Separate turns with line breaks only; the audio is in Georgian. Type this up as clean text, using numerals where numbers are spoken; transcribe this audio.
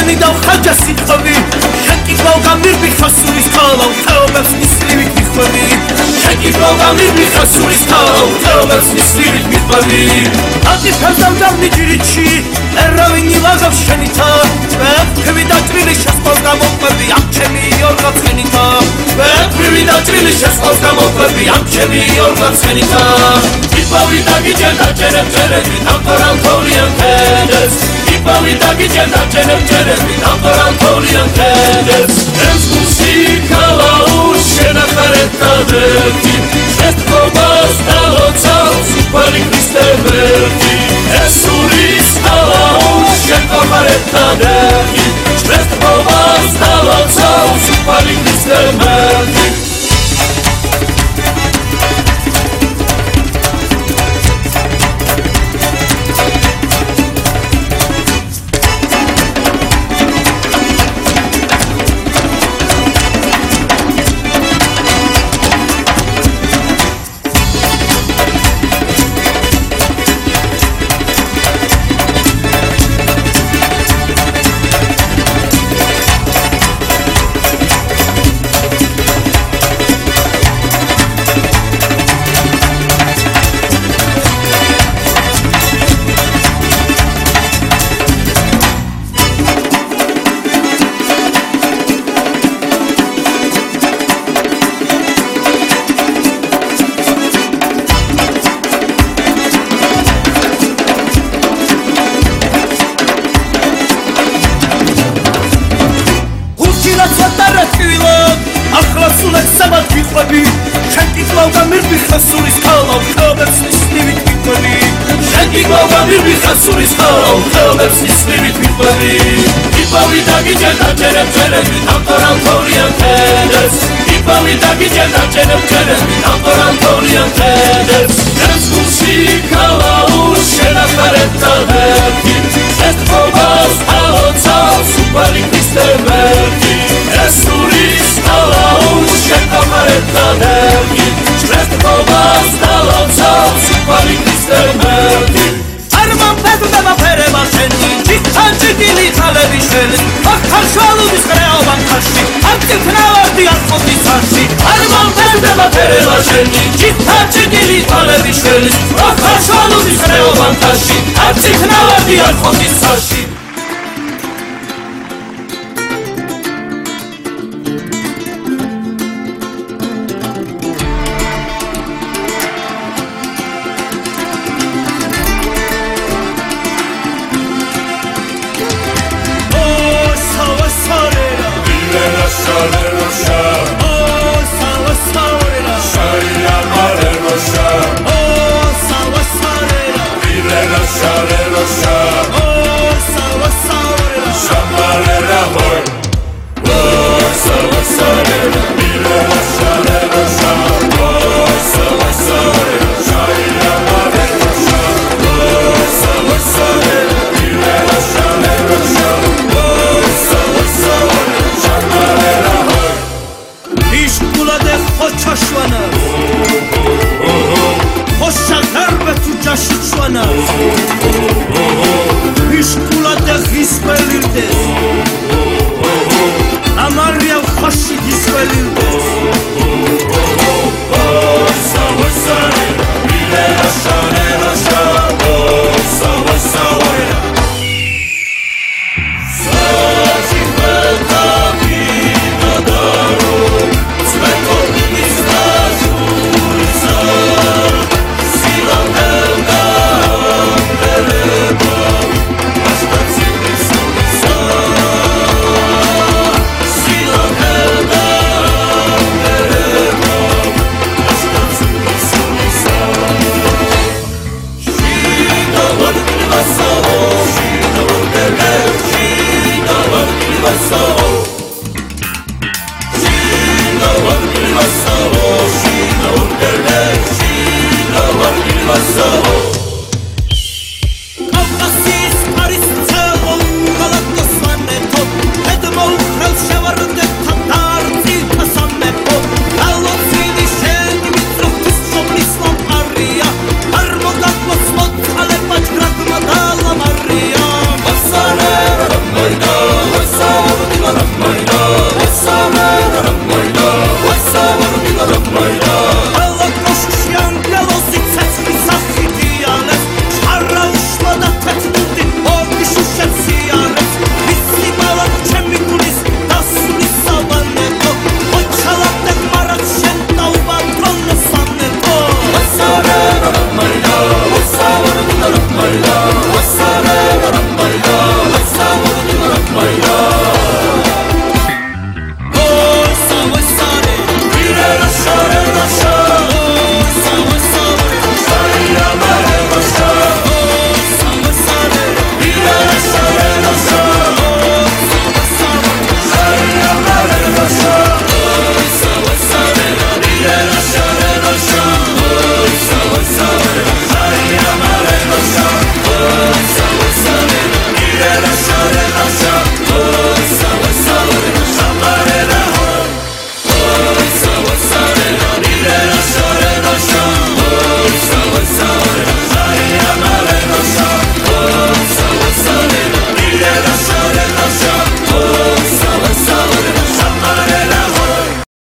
შენი და ხაჯა სიტყვები შენ კითხავ გამირბი ხასურის ქალა თაობებს მისლივით მიხვევი შენ კითხავ გამირბი ხასურის ქალა თაობებს მისლივით მიხვევი აკი ფასავდამნი ჯირიჩი ერავინ ილაგავს შენითა ვეფრივი დაჭრილი შესყავს გამოყვები ამ ჩემი ორღაცენითა ვეფრივი დაჭრილი შესყავს გამოყვები ამ ჩემი ორღაცენითა იპავი დაგიჯენ დაჭერებ ჭერები დამყარალ თოვლიან ქედებს იპავი დაგიჯენ დაჭერებ ჭერები დამყარალ თოვლიან ქედებს ეს მუსიკალა უშენახარეთ დადერთი ეს თობას დალოცავს უფალი ქრისტე ვერტი ეს ურის ალა უშენახარეთ დადერთი ეს თობას დალოცავს უფალი ქრისტე ვერტი შენ კითხავ გამირბი ხასურის ქალა თაობებს მისლივით მიხვევი შენ კითხავ გამირბი ხასურის ქალა თაობებს მისლივით მიხვევი იპავი დაგიჯენ დაჭერებ ჭერები დამყარალ თოვლიან ქედებს იპავი დაგიჯენ დაჭერებ ჭერები დამყარალ თოვლიან ქედებს ეს მუსიკალა უშენახარეთ დადერთი ეს თობას დალოცავს უფალი ქრისტე ვერტი ეს ურის ალა უშენახარეთ დადერთი ეს თობას დალოცავს უფალი ქრისტე ვერტი არ მომფერდება ფერება შენი ჭიქაჭიქილი ხალები შენი ახალ შალობის ხრეობა ხარში ამ წითნავარდი ახოთის ხარში არ მომფერდება ფერება შენი ჭიქაჭიქილი ხალები შენი ახალ შალობის ხრეობა ხარში ამ წითნავარდი ახოთის ხარში